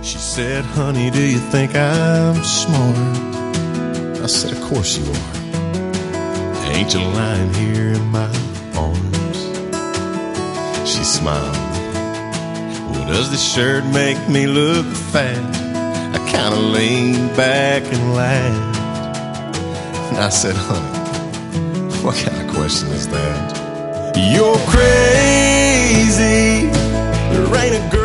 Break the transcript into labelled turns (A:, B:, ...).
A: She said, honey, do you think I'm smart? I said, of course you are. Ain't you lying here in my arms? She smiled. Well, does this shirt make me look fat? I kind of leaned back and laughed. And I said, honey, what kind of question is that? You're crazy. There ain't a girl